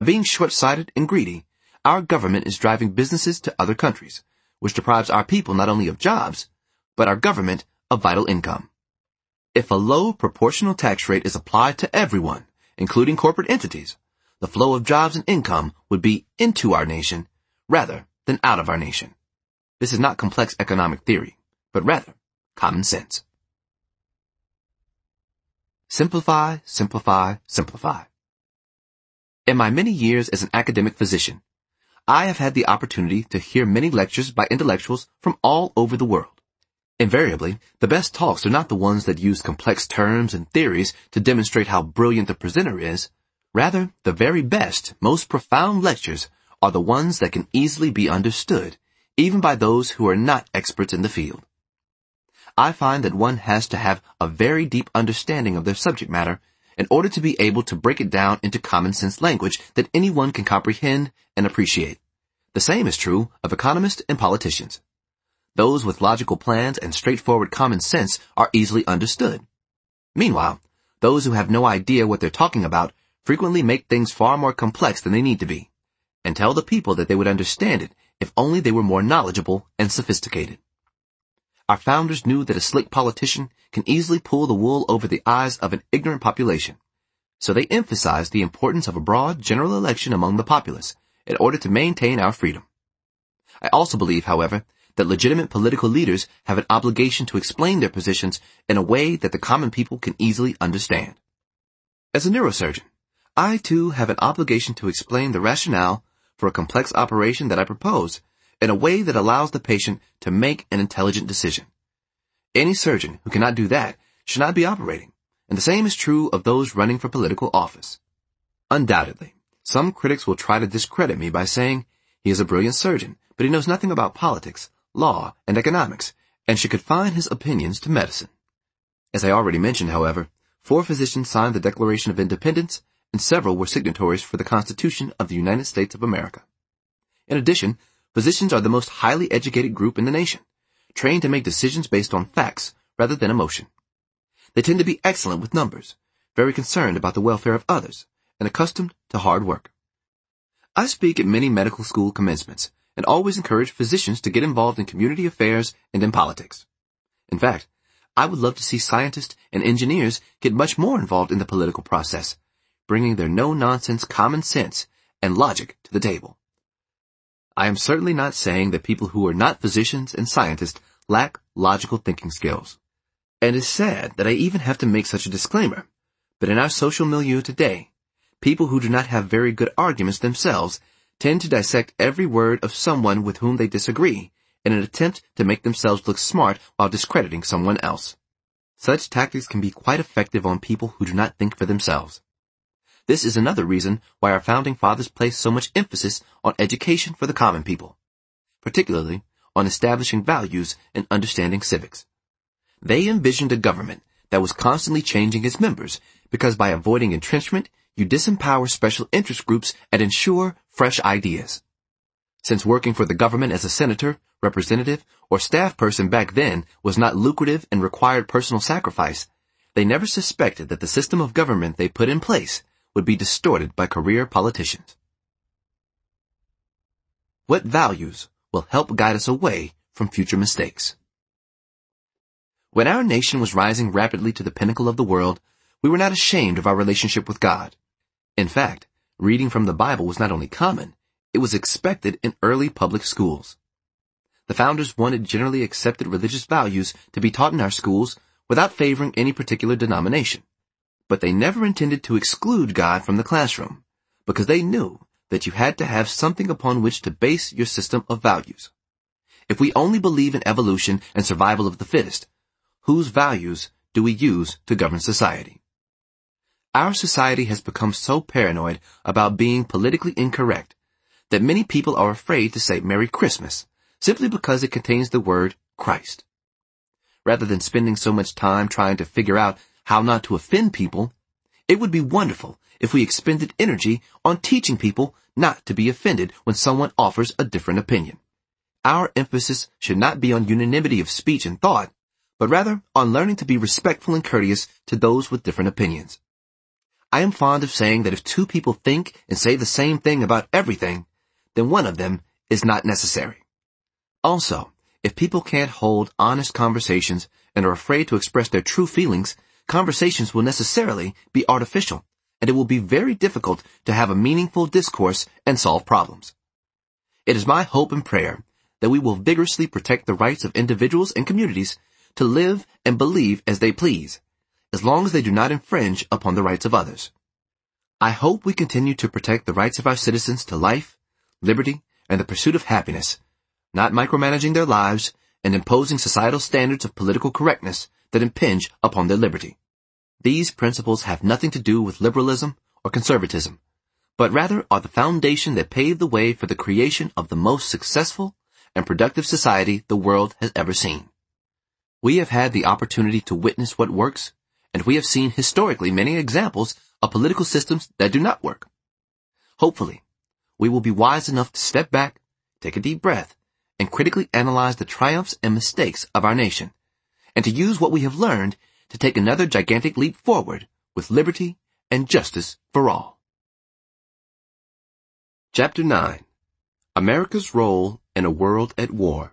being short-sighted and greedy, our government is driving businesses to other countries, which deprives our people not only of jobs, but our government of vital income. If a low proportional tax rate is applied to everyone, including corporate entities, the flow of jobs and income would be into our nation rather than out of our nation. This is not complex economic theory, but rather common sense. Simplify, simplify, simplify. In my many years as an academic physician, I have had the opportunity to hear many lectures by intellectuals from all over the world. Invariably, the best talks are not the ones that use complex terms and theories to demonstrate how brilliant the presenter is. Rather, the very best, most profound lectures are the ones that can easily be understood, even by those who are not experts in the field. I find that one has to have a very deep understanding of their subject matter in order to be able to break it down into common sense language that anyone can comprehend and appreciate. The same is true of economists and politicians. Those with logical plans and straightforward common sense are easily understood. Meanwhile, those who have no idea what they're talking about frequently make things far more complex than they need to be, and tell the people that they would understand it if only they were more knowledgeable and sophisticated. Our founders knew that a slick politician can easily pull the wool over the eyes of an ignorant population, so they emphasized the importance of a broad general election among the populace in order to maintain our freedom. I also believe, however, that legitimate political leaders have an obligation to explain their positions in a way that the common people can easily understand. As a neurosurgeon, I too have an obligation to explain the rationale for a complex operation that I propose in a way that allows the patient to make an intelligent decision. Any surgeon who cannot do that should not be operating, and the same is true of those running for political office. Undoubtedly, some critics will try to discredit me by saying he is a brilliant surgeon, but he knows nothing about politics, law, and economics, and should confine his opinions to medicine. As I already mentioned, however, 4 physicians signed the Declaration of Independence, and several were signatories for the Constitution of the United States of America. In addition, physicians are the most highly educated group in the nation, trained to make decisions based on facts rather than emotion. They tend to be excellent with numbers, very concerned about the welfare of others, and accustomed to hard work. I speak at many medical school commencements and always encourage physicians to get involved in community affairs and in politics. In fact, I would love to see scientists and engineers get much more involved in the political process, bringing their no-nonsense common sense and logic to the table. I am certainly not saying that people who are not physicians and scientists lack logical thinking skills. And it's sad that I even have to make such a disclaimer, but in our social milieu today, people who do not have very good arguments themselves tend to dissect every word of someone with whom they disagree in an attempt to make themselves look smart while discrediting someone else. Such tactics can be quite effective on people who do not think for themselves. This is another reason why our founding fathers placed so much emphasis on education for the common people, particularly on establishing values and understanding civics. They envisioned a government that was constantly changing its members because by avoiding entrenchment, you disempower special interest groups and ensure fresh ideas. Since working for the government as a senator, representative, or staff person back then was not lucrative and required personal sacrifice, they never suspected that the system of government they put in place would be distorted by career politicians. What values will help guide us away from future mistakes? When our nation was rising rapidly to the pinnacle of the world, we were not ashamed of our relationship with God. In fact, reading from the Bible was not only common, it was expected in early public schools. The founders wanted generally accepted religious values to be taught in our schools without favoring any particular denomination. But they never intended to exclude God from the classroom, because they knew that you had to have something upon which to base your system of values. If we only believe in evolution and survival of the fittest, whose values do we use to govern society? Our society has become so paranoid about being politically incorrect that many people are afraid to say Merry Christmas simply because it contains the word Christ. Rather than spending so much time trying to figure out how not to offend people, it would be wonderful if we expended energy on teaching people not to be offended when someone offers a different opinion. Our emphasis should not be on unanimity of speech and thought, but rather on learning to be respectful and courteous to those with different opinions. I am fond of saying that if two people think and say the same thing about everything, then one of them is not necessary. Also, if people can't hold honest conversations and are afraid to express their true feelings, conversations will necessarily be artificial, and it will be very difficult to have a meaningful discourse and solve problems. It is my hope and prayer that we will vigorously protect the rights of individuals and communities to live and believe as they please, as long as they do not infringe upon the rights of others. I hope we continue to protect the rights of our citizens to life, liberty, and the pursuit of happiness, not micromanaging their lives and imposing societal standards of political correctness that impinge upon their liberty. These principles have nothing to do with liberalism or conservatism, but rather are the foundation that paved the way for the creation of the most successful and productive society the world has ever seen. We have had the opportunity to witness what works, and we have seen historically many examples of political systems that do not work. Hopefully, we will be wise enough to step back, take a deep breath, and critically analyze the triumphs and mistakes of our nation, and to use what we have learned to take another gigantic leap forward with liberty and justice for all. Chapter 9. America's Role in a World at War.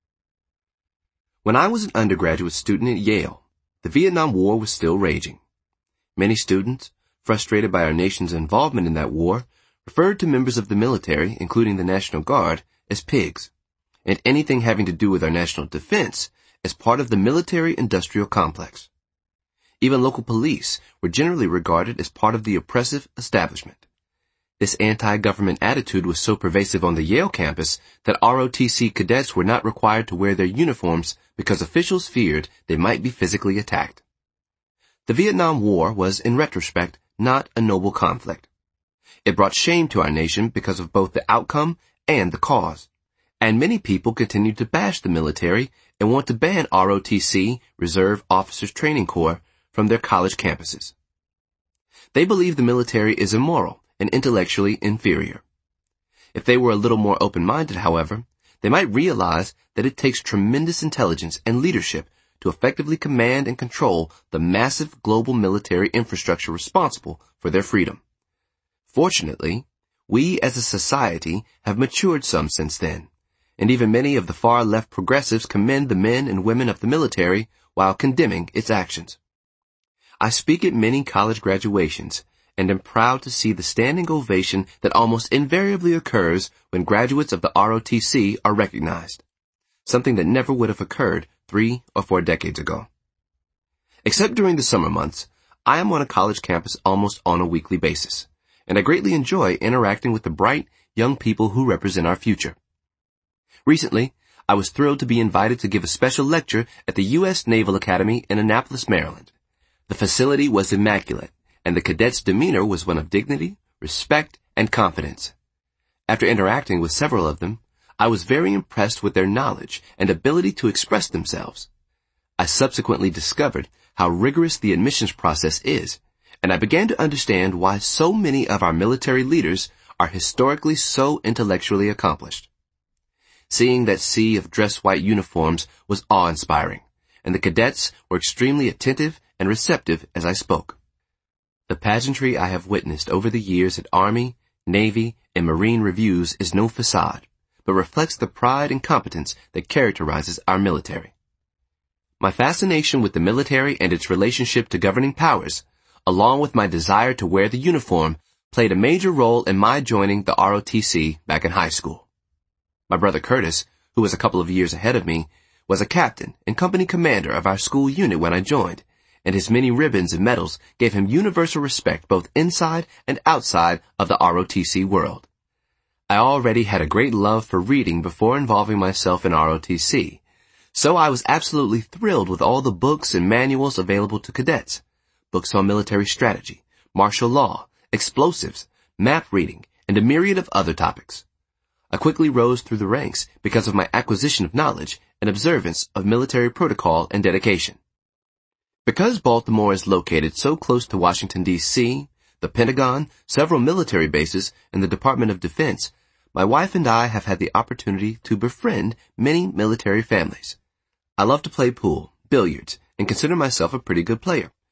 When I was an undergraduate student at Yale, the Vietnam War was still raging. Many students, frustrated by our nation's involvement in that war, referred to members of the military, including the National Guard, as pigs, and anything having to do with our national defense as part of the military-industrial complex. Even local police were generally regarded as part of the oppressive establishment. This anti-government attitude was so pervasive on the Yale campus that ROTC cadets were not required to wear their uniforms because officials feared they might be physically attacked. The Vietnam War was, in retrospect, not a noble conflict. It brought shame to our nation because of both the outcome and the cause, and many people continued to bash the military and want to ban ROTC, Reserve Officers Training Corps, from their college campuses. They believe the military is immoral and intellectually inferior. If they were a little more open-minded, however, they might realize that it takes tremendous intelligence and leadership to effectively command and control the massive global military infrastructure responsible for their freedom. Fortunately, we as a society have matured some since then, and even many of the far-left progressives commend the men and women of the military while condemning its actions. I speak at many college graduations, and am proud to see the standing ovation that almost invariably occurs when graduates of the ROTC are recognized, something that never would have occurred 3 or 4 decades ago. Except during the summer months, I am on a college campus almost on a weekly basis, and I greatly enjoy interacting with the bright, young people who represent our future. Recently, I was thrilled to be invited to give a special lecture at the U.S. Naval Academy in Annapolis, Maryland. The facility was immaculate, and the cadets' demeanor was one of dignity, respect, and confidence. After interacting with several of them, I was very impressed with their knowledge and ability to express themselves. I subsequently discovered how rigorous the admissions process is, and I began to understand why so many of our military leaders are historically so intellectually accomplished. Seeing that sea of dress-white uniforms was awe-inspiring, and the cadets were extremely attentive and receptive as I spoke. The pageantry I have witnessed over the years at Army, Navy, and Marine reviews is no facade, but reflects the pride and competence that characterizes our military. My fascination with the military and its relationship to governing powers, along with my desire to wear the uniform, played a major role in my joining the ROTC back in high school. My brother Curtis, who was a couple of years ahead of me, was a captain and company commander of our school unit when I joined, and his many ribbons and medals gave him universal respect both inside and outside of the ROTC world. I already had a great love for reading before involving myself in ROTC, so I was absolutely thrilled with all the books and manuals available to cadets. Books on military strategy, martial law, explosives, map reading, and a myriad of other topics. I quickly rose through the ranks because of my acquisition of knowledge and observance of military protocol and dedication. Because Baltimore is located so close to Washington, D.C., the Pentagon, several military bases, and the Department of Defense, my wife and I have had the opportunity to befriend many military families. I love to play pool, billiards, and consider myself a pretty good player.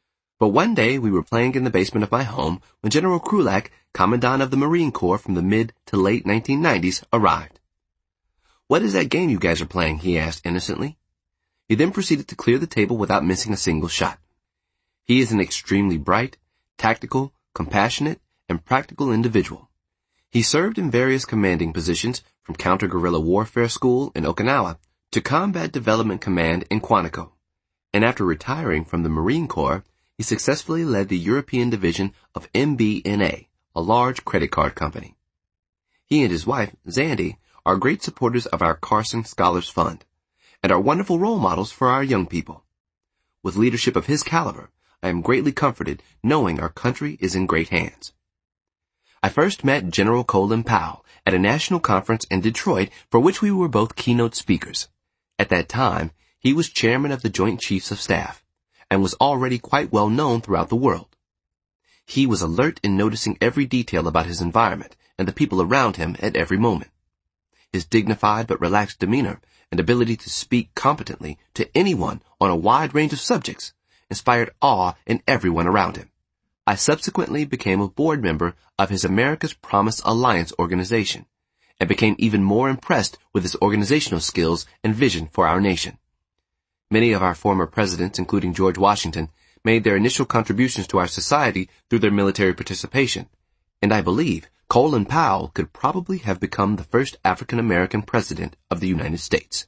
But one day we were playing in the basement of my home when General Krulak, Commandant of the Marine Corps from the mid to late 1990s, arrived. "What is that game you guys are playing?" he asked innocently. He then proceeded to clear the table without missing a single shot. He is an extremely bright, tactical, compassionate, and practical individual. He served in various commanding positions from counter-guerrilla warfare school in Okinawa to Combat Development Command in Quantico. And after retiring from the Marine Corps, he successfully led the European division of MBNA, a large credit card company. He and his wife, Zandy, are great supporters of our Carson Scholars Fund and are wonderful role models for our young people. With leadership of his caliber, I am greatly comforted knowing our country is in great hands. I first met General Colin Powell at a national conference in Detroit for which we were both keynote speakers. At that time, he was chairman of the Joint Chiefs of Staff and was already quite well known throughout the world. He was alert in noticing every detail about his environment and the people around him at every moment. His dignified but relaxed demeanor and ability to speak competently to anyone on a wide range of subjects inspired awe in everyone around him. I subsequently became a board member of his America's Promise Alliance organization and became even more impressed with his organizational skills and vision for our nation. Many of our former presidents, including George Washington, made their initial contributions to our society through their military participation, and I believe Colin Powell could probably have become the first African-American president of the United States.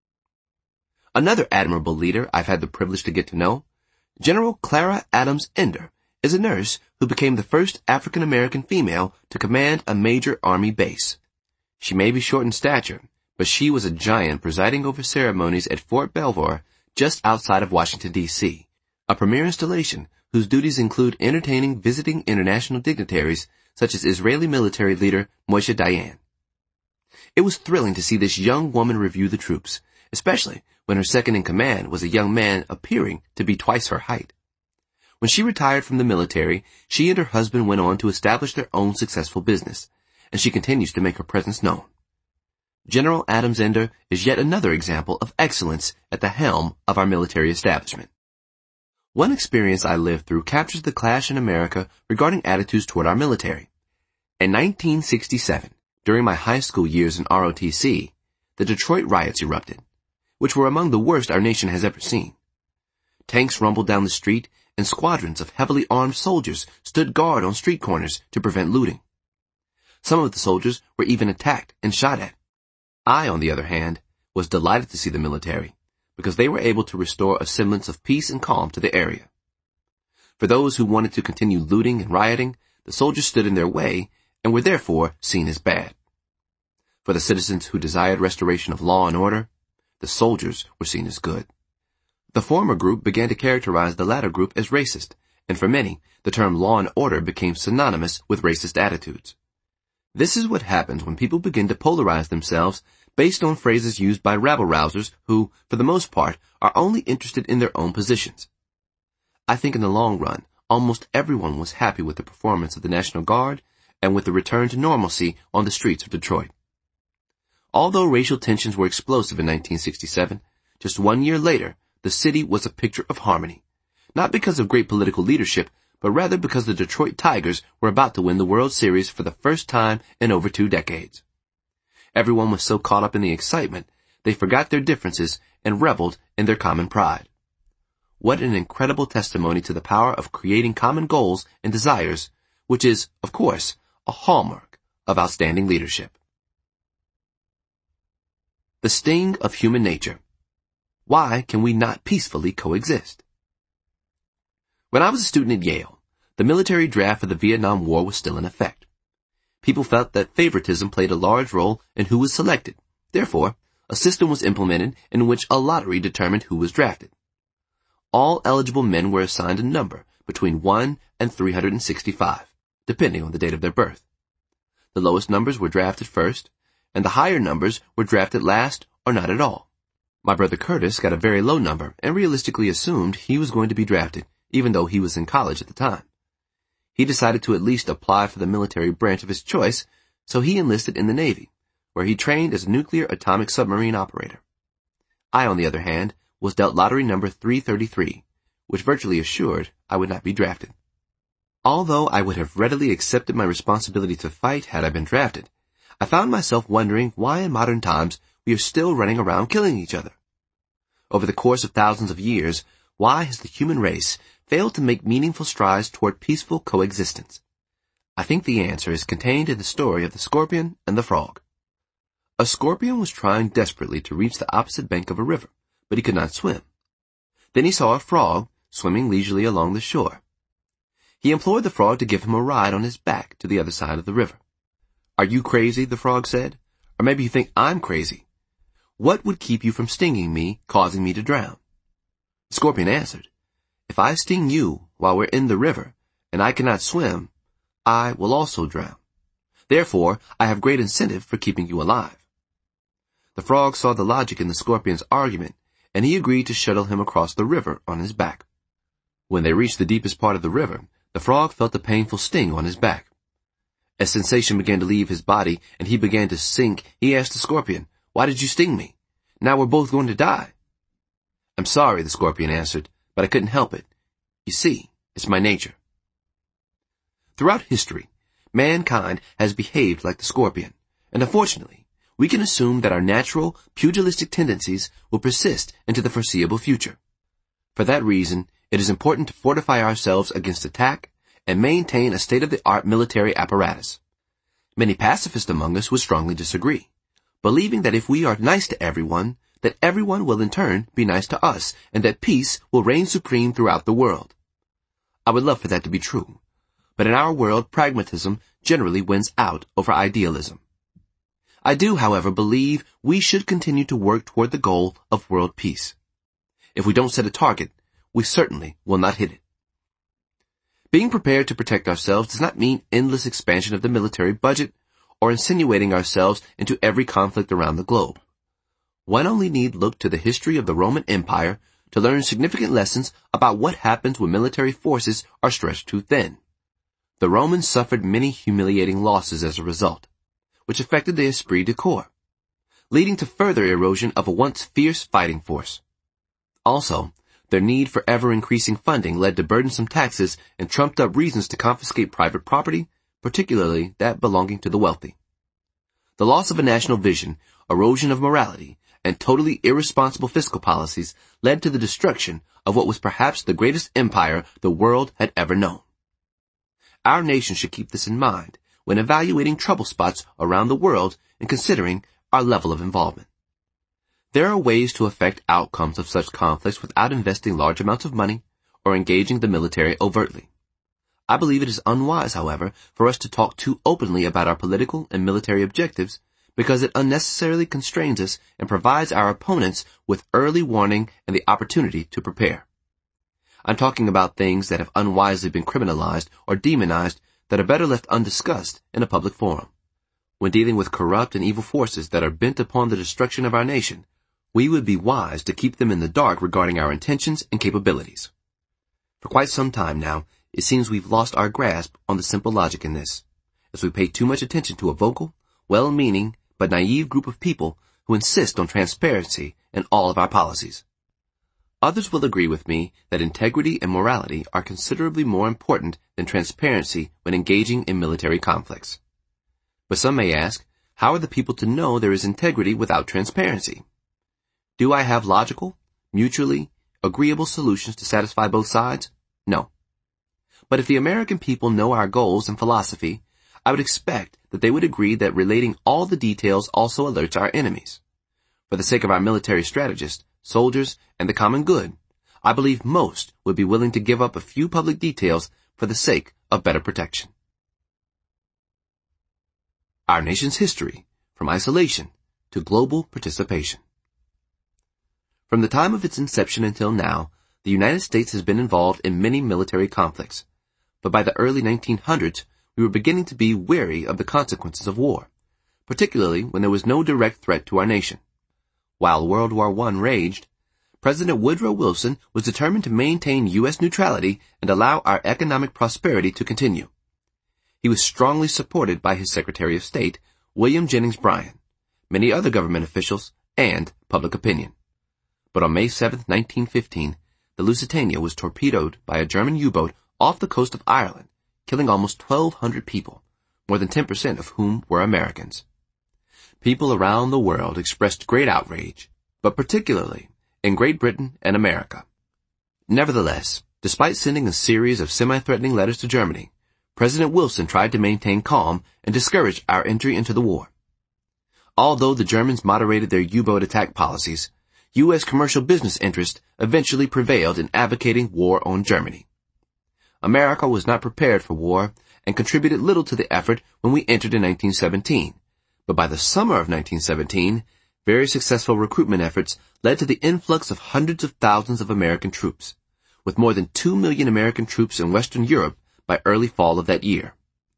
Another admirable leader I've had the privilege to get to know, General Clara Adams Ender, is a nurse who became the first African-American female to command a major Army base. She may be short in stature, but she was a giant presiding over ceremonies at Fort Belvoir just outside of Washington, D.C., a premier installation whose duties include entertaining visiting international dignitaries such as Israeli military leader Moshe Dayan. It was thrilling to see this young woman review the troops, especially when her second-in-command was a young man appearing to be twice her height. When she retired from the military, she and her husband went on to establish their own successful business, and she continues to make her presence known. General Adams Ender is yet another example of excellence at the helm of our military establishment. One experience I lived through captures the clash in America regarding attitudes toward our military. In 1967, during my high school years in ROTC, the Detroit riots erupted, which were among the worst our nation has ever seen. Tanks rumbled down the street, and squadrons of heavily armed soldiers stood guard on street corners to prevent looting. Some of the soldiers were even attacked and shot at. I, on the other hand, was delighted to see the military, because they were able to restore a semblance of peace and calm to the area. For those who wanted to continue looting and rioting, the soldiers stood in their way and were therefore seen as bad. For the citizens who desired restoration of law and order, the soldiers were seen as good. The former group began to characterize the latter group as racist, and for many, the term law and order became synonymous with racist attitudes. This is what happens when people begin to polarize themselves based on phrases used by rabble-rousers who, for the most part, are only interested in their own positions. I think in the long run, almost everyone was happy with the performance of the National Guard and with the return to normalcy on the streets of Detroit. Although racial tensions were explosive in 1967, just 1 year later, the city was a picture of harmony, not because of great political leadership, but rather because the Detroit Tigers were about to win the World Series for the first time in over 2 decades. Everyone was so caught up in the excitement, they forgot their differences and reveled in their common pride. What an incredible testimony to the power of creating common goals and desires, which is, of course, a hallmark of outstanding leadership. The sting of human nature. Why can we not peacefully coexist? When I was a student at Yale, the military draft for the Vietnam War was still in effect. People felt that favoritism played a large role in who was selected. Therefore, a system was implemented in which a lottery determined who was drafted. All eligible men were assigned a number between 1 and 365, depending on the date of their birth. The lowest numbers were drafted first, and the higher numbers were drafted last or not at all. My brother Curtis got a very low number and realistically assumed he was going to be drafted, even though he was in college at the time. He decided to at least apply for the military branch of his choice, so he enlisted in the Navy, where he trained as a nuclear atomic submarine operator. I, on the other hand, was dealt lottery number 333, which virtually assured I would not be drafted. Although I would have readily accepted my responsibility to fight had I been drafted, I found myself wondering why in modern times we are still running around killing each other. Over the course of thousands of years, why has the human race failed to make meaningful strides toward peaceful coexistence? I think the answer is contained in the story of the scorpion and the frog. A scorpion was trying desperately to reach the opposite bank of a river, but he could not swim. Then he saw a frog swimming leisurely along the shore. He implored the frog to give him a ride on his back to the other side of the river. "Are you crazy?" the frog said. "Or maybe you think I'm crazy. What would keep you from stinging me, causing me to drown?" The scorpion answered, "If I sting you while we're in the river, and I cannot swim, I will also drown. Therefore, I have great incentive for keeping you alive." The frog saw the logic in the scorpion's argument, and he agreed to shuttle him across the river on his back. When they reached the deepest part of the river, the frog felt a painful sting on his back. As sensation began to leave his body and he began to sink, he asked the scorpion, "Why did you sting me? Now we're both going to die." "I'm sorry," the scorpion answered, "but I couldn't help it. You see, it's my nature." Throughout history, mankind has behaved like the scorpion, and unfortunately, we can assume that our natural, pugilistic tendencies will persist into the foreseeable future. For that reason, it is important to fortify ourselves against attack and maintain a state-of-the-art military apparatus. Many pacifists among us would strongly disagree, believing that if we are nice to everyone, that everyone will in turn be nice to us, and that peace will reign supreme throughout the world. I would love for that to be true, but in our world, pragmatism generally wins out over idealism. I do, however, believe we should continue to work toward the goal of world peace. If we don't set a target, we certainly will not hit it. Being prepared to protect ourselves does not mean endless expansion of the military budget or insinuating ourselves into every conflict around the globe. One only need look to the history of the Roman Empire to learn significant lessons about what happens when military forces are stretched too thin. The Romans suffered many humiliating losses as a result, which affected the esprit de corps, leading to further erosion of a once fierce fighting force. Also, their need for ever-increasing funding led to burdensome taxes and trumped-up reasons to confiscate private property, particularly that belonging to the wealthy. The loss of a national vision, erosion of morality, and totally irresponsible fiscal policies led to the destruction of what was perhaps the greatest empire the world had ever known. Our nation should keep this in mind when evaluating trouble spots around the world and considering our level of involvement. There are ways to affect outcomes of such conflicts without investing large amounts of money or engaging the military overtly. I believe it is unwise, however, for us to talk too openly about our political and military objectives because it unnecessarily constrains us and provides our opponents with early warning and the opportunity to prepare. I'm talking about things that have unwisely been criminalized or demonized that are better left undiscussed in a public forum. When dealing with corrupt and evil forces that are bent upon the destruction of our nation, we would be wise to keep them in the dark regarding our intentions and capabilities. For quite some time now, it seems we've lost our grasp on the simple logic in this, as we pay too much attention to a vocal, well-meaning, but naive group of people who insist on transparency in all of our policies. Others will agree with me that integrity and morality are considerably more important than transparency when engaging in military conflicts. But some may ask, how are the people to know there is integrity without transparency? Do I have logical, mutually agreeable solutions to satisfy both sides? No. But if the American people know our goals and philosophy, I would expect that they would agree that relating all the details also alerts our enemies. For the sake of our military strategists, soldiers, and the common good, I believe most would be willing to give up a few public details for the sake of better protection. Our nation's history, from isolation to global participation. From the time of its inception until now, the United States has been involved in many military conflicts, but by the early 1900s, we were beginning to be wary of the consequences of war, particularly when there was no direct threat to our nation. While World War I raged, President Woodrow Wilson was determined to maintain U.S. neutrality and allow our economic prosperity to continue. He was strongly supported by his Secretary of State, William Jennings Bryan, many other government officials, and public opinion. But on May 7, 1915, the Lusitania was torpedoed by a German U-boat off the coast of Ireland, killing almost 1,200 people, more than 10% of whom were Americans. People around the world expressed great outrage, but particularly in Great Britain and America. Nevertheless, despite sending a series of semi-threatening letters to Germany, President Wilson tried to maintain calm and discourage our entry into the war. Although the Germans moderated their U-boat attack policies, U.S. commercial business interests eventually prevailed in advocating war on Germany. America was not prepared for war and contributed little to the effort when we entered in 1917, but by the summer of 1917, very successful recruitment efforts led to the influx of hundreds of thousands of American troops, with more than 2 million American troops in Western Europe by early fall of that year.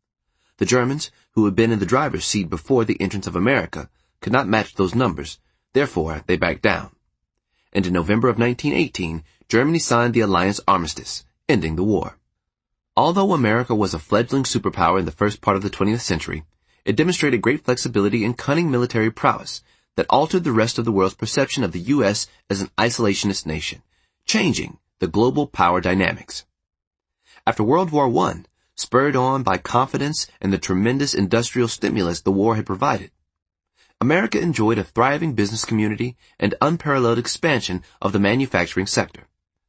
The Germans, who had been in the driver's seat before the entrance of America, could not match those numbers, therefore they backed down. And in November of 1918, Germany signed the alliance armistice, ending the war. Although America was a fledgling superpower in the first part of the 20th century, it demonstrated great flexibility and cunning military prowess that altered the rest of the world's perception of the U.S. as an isolationist nation, changing the global power dynamics. After World War I, spurred on by confidence and the tremendous industrial stimulus the war had provided, America enjoyed a thriving business community and unparalleled expansion of the manufacturing sector.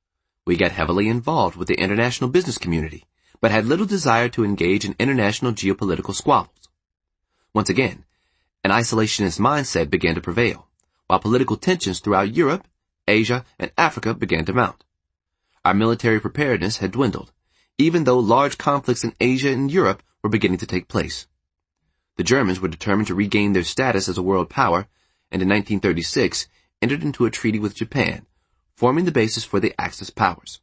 We got heavily involved with the international business community, but had little desire to engage in international geopolitical squabbles. Once again, an isolationist mindset began to prevail, while political tensions throughout Europe, Asia, and Africa began to mount. Our military preparedness had dwindled, even though large conflicts in Asia and Europe were beginning to take place. The Germans were determined to regain their status as a world power, and in 1936 entered into a treaty with Japan, forming the basis for the Axis powers.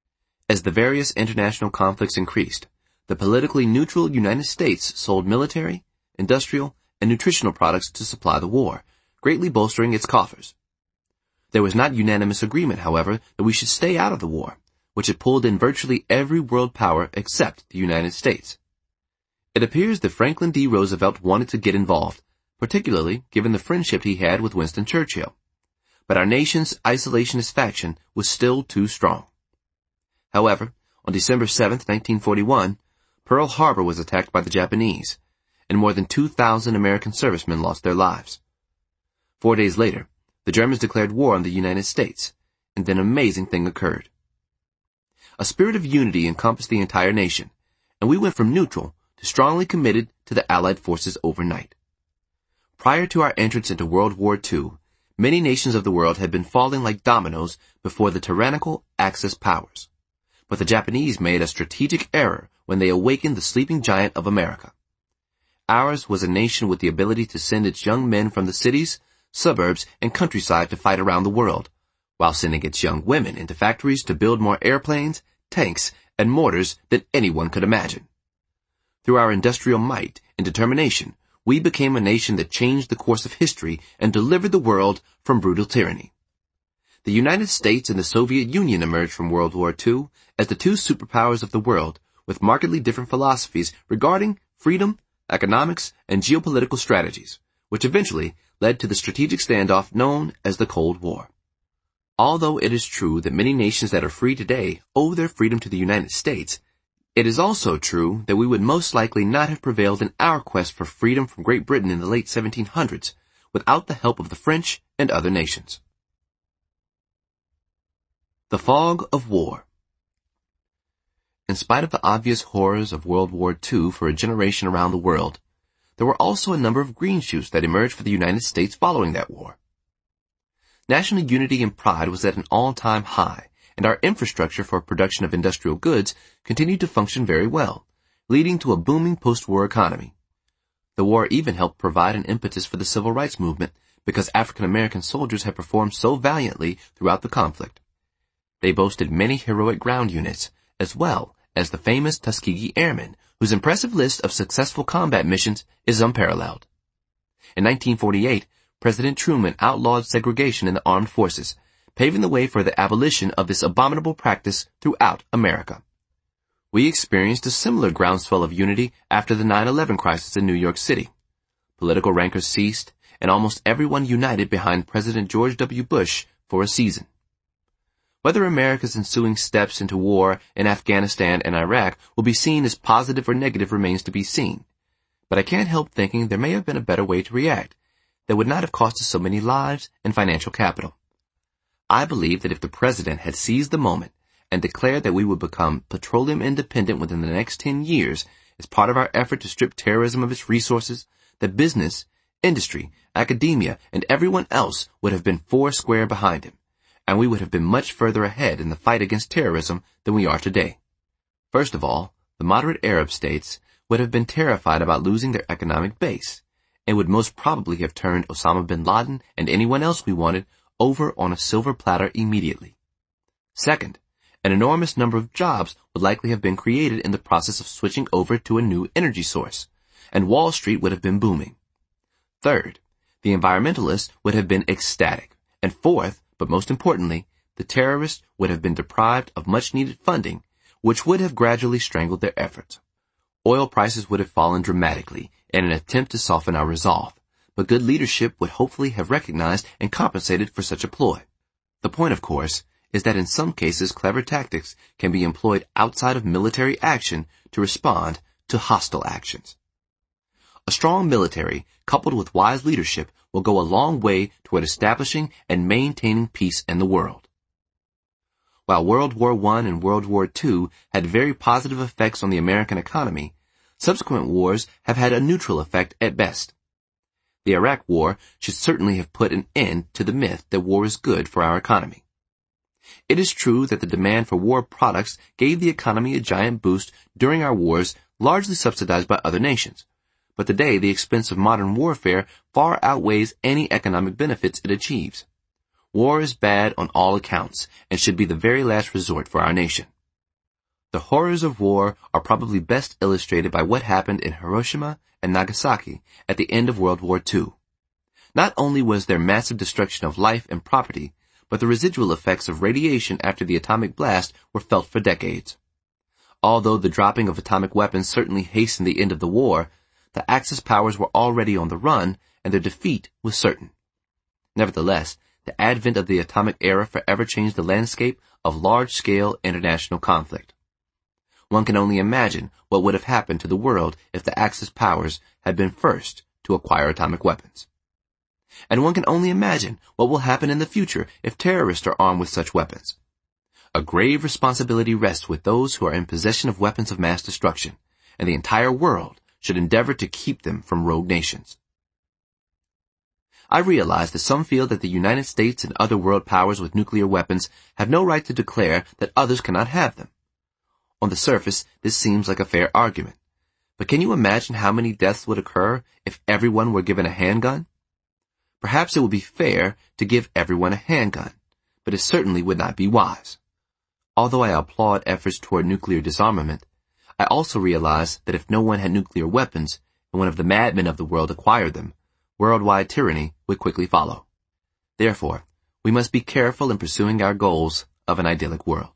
As the various international conflicts increased, the politically neutral United States sold military, industrial, and nutritional products to supply the war, greatly bolstering its coffers. There was not unanimous agreement, however, that we should stay out of the war, which had pulled in virtually every world power except the United States. It appears that Franklin D. Roosevelt wanted to get involved, particularly given the friendship he had with Winston Churchill. But our nation's isolationist faction was still too strong. However, on December 7, 1941, Pearl Harbor was attacked by the Japanese, and more than 2,000 American servicemen lost their lives. 4 days later, the Germans declared war on the United States, and then an amazing thing occurred. A spirit of unity encompassed the entire nation, and we went from neutral to strongly committed to the Allied forces overnight. Prior to our entrance into World War II, many nations of the world had been falling like dominoes before the tyrannical Axis powers. But the Japanese made a strategic error when they awakened the sleeping giant of America. Ours was a nation with the ability to send its young men from the cities, suburbs, and countryside to fight around the world, while sending its young women into factories to build more airplanes, tanks, and mortars than anyone could imagine. Through our industrial might and determination, we became a nation that changed the course of history and delivered the world from brutal tyranny. The United States and the Soviet Union emerged from World War II as the two superpowers of the world, with markedly different philosophies regarding freedom, economics, and geopolitical strategies, which eventually led to the strategic standoff known as the Cold War. Although it is true that many nations that are free today owe their freedom to the United States, it is also true that we would most likely not have prevailed in our quest for freedom from Great Britain in the late 1700s without the help of the French and other nations. The fog of war. In spite of the obvious horrors of World War II for a generation around the world, there were also a number of green shoots that emerged for the United States following that war. National unity and pride was at an all-time high, and our infrastructure for production of industrial goods continued to function very well, leading to a booming post-war economy. The war even helped provide an impetus for the civil rights movement because African-American soldiers had performed so valiantly throughout the conflict. They boasted many heroic ground units, as well as the famous Tuskegee Airmen, whose impressive list of successful combat missions is unparalleled. In 1948, President Truman outlawed segregation in the armed forces, paving the way for the abolition of this abominable practice throughout America. We experienced a similar groundswell of unity after the 9/11 crisis in New York City. Political rancors ceased, and almost everyone united behind President George W. Bush for a season. Whether America's ensuing steps into war in Afghanistan and Iraq will be seen as positive or negative remains to be seen. But I can't help thinking there may have been a better way to react that would not have cost us so many lives and financial capital. I believe that if the president had seized the moment and declared that we would become petroleum independent within the next 10 years as part of our effort to strip terrorism of its resources, that business, industry, academia, and everyone else would have been foursquare behind him, and we would have been much further ahead in the fight against terrorism than we are today. First of all, the moderate Arab states would have been terrified about losing their economic base, and would most probably have turned Osama bin Laden and anyone else we wanted over on a silver platter immediately. Second, an enormous number of jobs would likely have been created in the process of switching over to a new energy source, and Wall Street would have been booming. Third, the environmentalists would have been ecstatic. And fourth, but most importantly, the terrorists would have been deprived of much-needed funding, which would have gradually strangled their efforts. Oil prices would have fallen dramatically in an attempt to soften our resolve, but good leadership would hopefully have recognized and compensated for such a ploy. The point, of course, is that in some cases clever tactics can be employed outside of military action to respond to hostile actions. A strong military, coupled with wise leadership, will go a long way toward establishing and maintaining peace in the world. While World War I and World War II had very positive effects on the American economy, subsequent wars have had a neutral effect at best. The Iraq War should certainly have put an end to the myth that war is good for our economy. It is true that the demand for war products gave the economy a giant boost during our wars, largely subsidized by other nations. But today the expense of modern warfare far outweighs any economic benefits it achieves. War is bad on all accounts and should be the very last resort for our nation. The horrors of war are probably best illustrated by what happened in Hiroshima and Nagasaki at the end of World War II. Not only was there massive destruction of life and property, but the residual effects of radiation after the atomic blast were felt for decades. Although the dropping of atomic weapons certainly hastened the end of the war, the Axis powers were already on the run, and their defeat was certain. Nevertheless, the advent of the atomic era forever changed the landscape of large-scale international conflict. One can only imagine what would have happened to the world if the Axis powers had been first to acquire atomic weapons. And one can only imagine what will happen in the future if terrorists are armed with such weapons. A grave responsibility rests with those who are in possession of weapons of mass destruction, and the entire world should endeavor to keep them from rogue nations. I realize that some feel that the United States and other world powers with nuclear weapons have no right to declare that others cannot have them. On the surface, this seems like a fair argument. But can you imagine how many deaths would occur if everyone were given a handgun? Perhaps it would be fair to give everyone a handgun, but it certainly would not be wise. Although I applaud efforts toward nuclear disarmament, I also realize that if no one had nuclear weapons, and one of the madmen of the world acquired them, worldwide tyranny would quickly follow. Therefore, we must be careful in pursuing our goals of an idyllic world.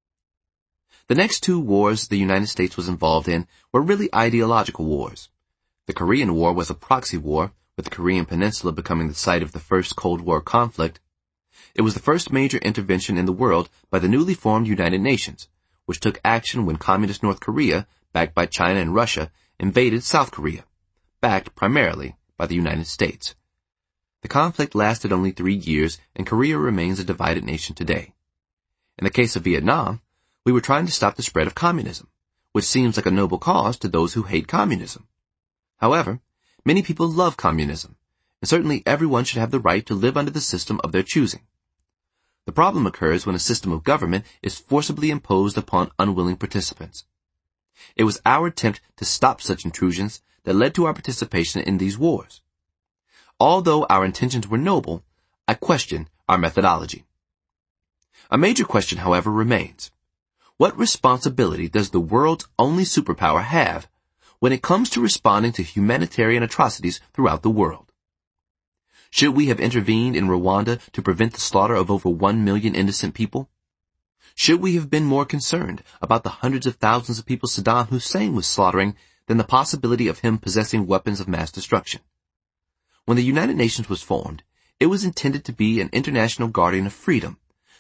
The next two wars the United States was involved in were really ideological wars. The Korean War was a proxy war, with the Korean Peninsula becoming the site of the first Cold War conflict. It was the first major intervention in the world by the newly formed United Nations, which took action when Communist North Korea, backed by China and Russia, invaded South Korea, backed primarily by the United States. The conflict lasted only 3 years, and Korea remains a divided nation today. In the case of Vietnam, we were trying to stop the spread of communism, which seems like a noble cause to those who hate communism. However, many people love communism, and certainly everyone should have the right to live under the system of their choosing. The problem occurs when a system of government is forcibly imposed upon unwilling participants. It was our attempt to stop such intrusions that led to our participation in these wars. Although our intentions were noble, I question our methodology. A major question, however, remains. What responsibility does the world's only superpower have when it comes to responding to humanitarian atrocities throughout the world? Should we have intervened in Rwanda to prevent the slaughter of over 1 million innocent people? Should we have been more concerned about the hundreds of thousands of people Saddam Hussein was slaughtering than the possibility of him possessing weapons of mass destruction? When the United Nations was formed, it was intended to be an international guardian of freedom,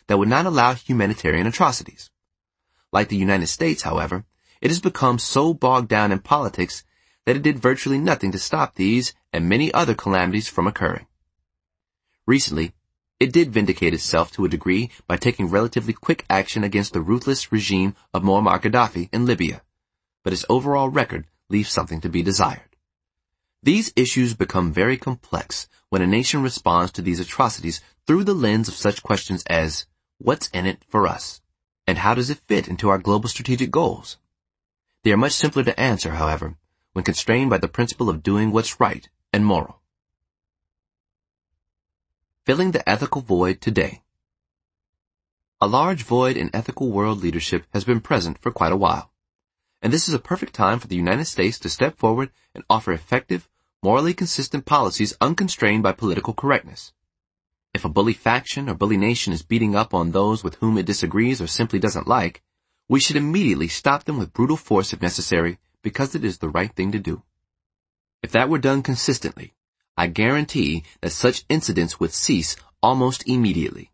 that would not allow humanitarian atrocities. Like the United States, however, it has become so bogged down in politics that it did virtually nothing to stop these and many other calamities from occurring. Recently, it did vindicate itself to a degree by taking relatively quick action against the ruthless regime of Muammar Gaddafi in Libya, but its overall record leaves something to be desired. These issues become very complex when a nation responds to these atrocities through the lens of such questions as, what's in it for us? And how does it fit into our global strategic goals? They are much simpler to answer, however, when constrained by the principle of doing what's right and moral. Filling the ethical void today. A large void in ethical world leadership has been present for quite a while, and this is a perfect time for the United States to step forward and offer effective, morally consistent policies unconstrained by political correctness. If a bully faction or bully nation is beating up on those with whom it disagrees or simply doesn't like, we should immediately stop them with brutal force if necessary, because it is the right thing to do. If that were done consistently, I guarantee that such incidents would cease almost immediately.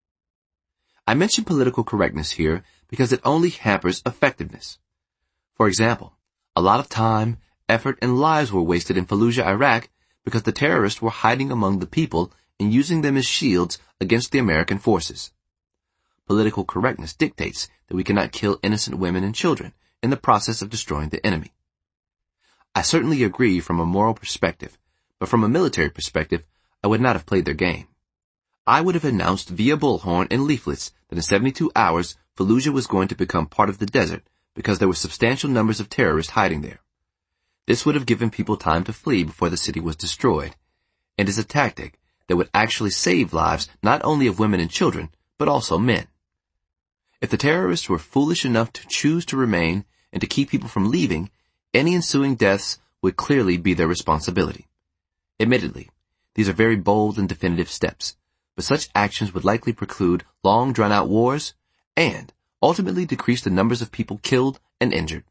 I mention political correctness here because it only hampers effectiveness. For example, a lot of time, effort, and lives were wasted in Fallujah, Iraq, because the terrorists were hiding among the people and using them as shields against the American forces. Political correctness dictates that we cannot kill innocent women and children in the process of destroying the enemy. I certainly agree from a moral perspective, but from a military perspective, I would not have played their game. I would have announced via bullhorn and leaflets that in 72 hours, Fallujah was going to become part of the desert because there were substantial numbers of terrorists hiding there. This would have given people time to flee before the city was destroyed, and is a tactic that would actually save lives not only of women and children, but also men. If the terrorists were foolish enough to choose to remain and to keep people from leaving, any ensuing deaths would clearly be their responsibility. Admittedly, these are very bold and definitive steps, but such actions would likely preclude long drawn-out wars and ultimately decrease the numbers of people killed and injured.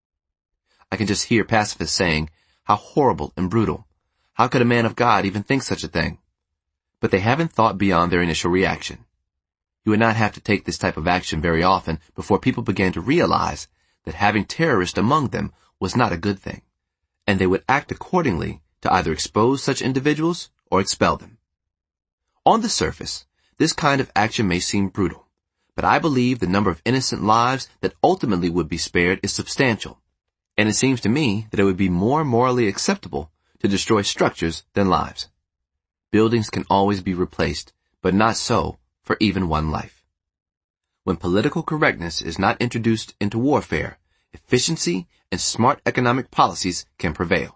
I can just hear pacifists saying, how horrible and brutal. How could a man of God even think such a thing? But they haven't thought beyond their initial reaction. You would not have to take this type of action very often before people began to realize that having terrorists among them was not a good thing, and they would act accordingly to either expose such individuals or expel them. On the surface, this kind of action may seem brutal, but I believe the number of innocent lives that ultimately would be spared is substantial, and it seems to me that it would be more morally acceptable to destroy structures than lives. Buildings can always be replaced, but not so for even one life. When political correctness is not introduced into warfare, efficiency and smart economic policies can prevail.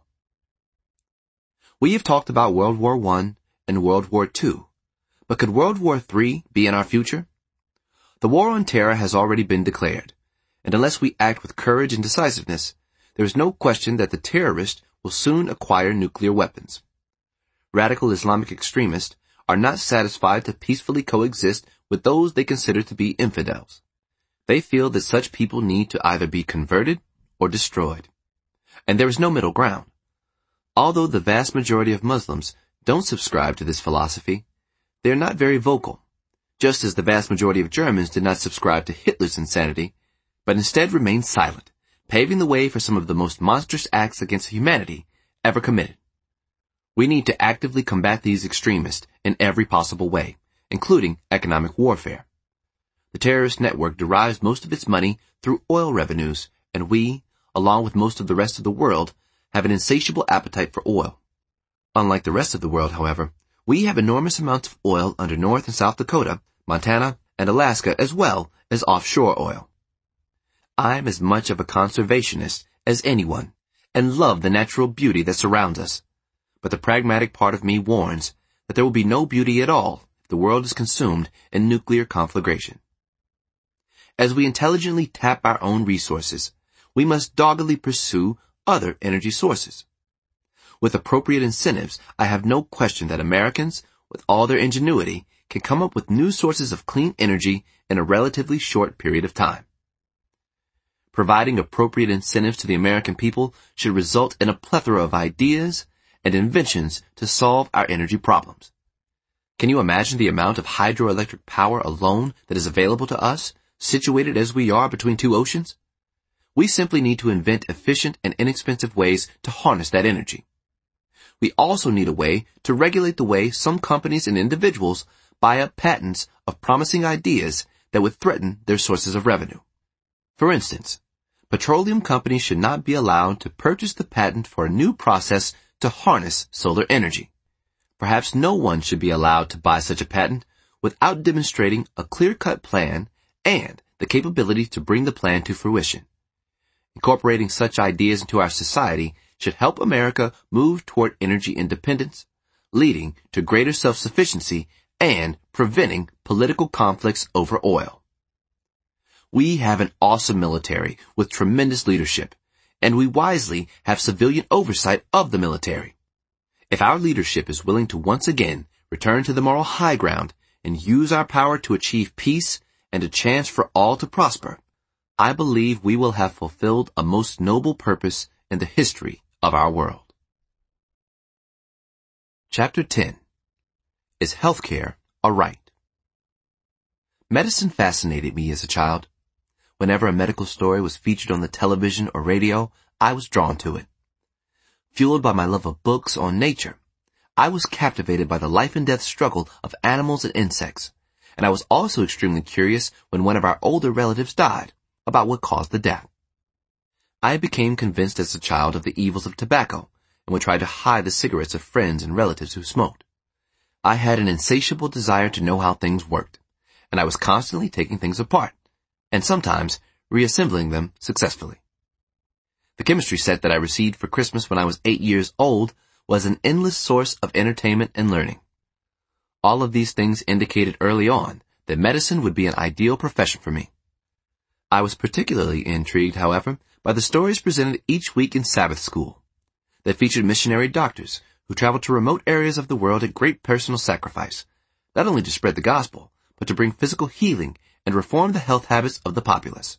We have talked about World War I and World War II, but could World War III be in our future? The war on terror has already been declared, and unless we act with courage and decisiveness, there is no question that the terrorist will soon acquire nuclear weapons. Radical Islamic extremists are not satisfied to peacefully coexist with those they consider to be infidels. They feel that such people need to either be converted or destroyed. And there is no middle ground. Although the vast majority of Muslims don't subscribe to this philosophy, they are not very vocal, just as the vast majority of Germans did not subscribe to Hitler's insanity, but instead remained silent, paving the way for some of the most monstrous acts against humanity ever committed. We need to actively combat these extremists in every possible way, including economic warfare. The terrorist network derives most of its money through oil revenues, and we, along with most of the rest of the world, have an insatiable appetite for oil. Unlike the rest of the world, however, we have enormous amounts of oil under North and South Dakota, Montana, and Alaska, as well as offshore oil. I'm as much of a conservationist as anyone, and love the natural beauty that surrounds us. But the pragmatic part of me warns that there will be no beauty at all if the world is consumed in nuclear conflagration. As we intelligently tap our own resources, we must doggedly pursue other energy sources. With appropriate incentives, I have no question that Americans, with all their ingenuity, can come up with new sources of clean energy in a relatively short period of time. Providing appropriate incentives to the American people should result in a plethora of ideas and inventions to solve our energy problems. Can you imagine the amount of hydroelectric power alone that is available to us, situated as we are between two oceans? We simply need to invent efficient and inexpensive ways to harness that energy. We also need a way to regulate the way some companies and individuals buy up patents of promising ideas that would threaten their sources of revenue. For instance, petroleum companies should not be allowed to purchase the patent for a new process to harness solar energy. Perhaps no one should be allowed to buy such a patent without demonstrating a clear-cut plan and the capability to bring the plan to fruition. Incorporating such ideas into our society should help America move toward energy independence, leading to greater self-sufficiency and preventing political conflicts over oil. We have an awesome military with tremendous leadership, and we wisely have civilian oversight of the military. If our leadership is willing to once again return to the moral high ground and use our power to achieve peace and a chance for all to prosper, I believe we will have fulfilled a most noble purpose in the history of our world. Chapter 10. Is Healthcare a Right? Medicine fascinated me as a child. Whenever a medical story was featured on the television or radio, I was drawn to it. Fueled by my love of books on nature, I was captivated by the life and death struggle of animals and insects, and I was also extremely curious when one of our older relatives died, about what caused the death. I became convinced as a child of the evils of tobacco and would try to hide the cigarettes of friends and relatives who smoked. I had an insatiable desire to know how things worked, and I was constantly taking things apart, and sometimes reassembling them successfully. The chemistry set that I received for Christmas when I was 8 years old was an endless source of entertainment and learning. All of these things indicated early on that medicine would be an ideal profession for me. I was particularly intrigued, however, by the stories presented each week in Sabbath school that featured missionary doctors who traveled to remote areas of the world at great personal sacrifice, not only to spread the gospel, but to bring physical healing and reform the health habits of the populace.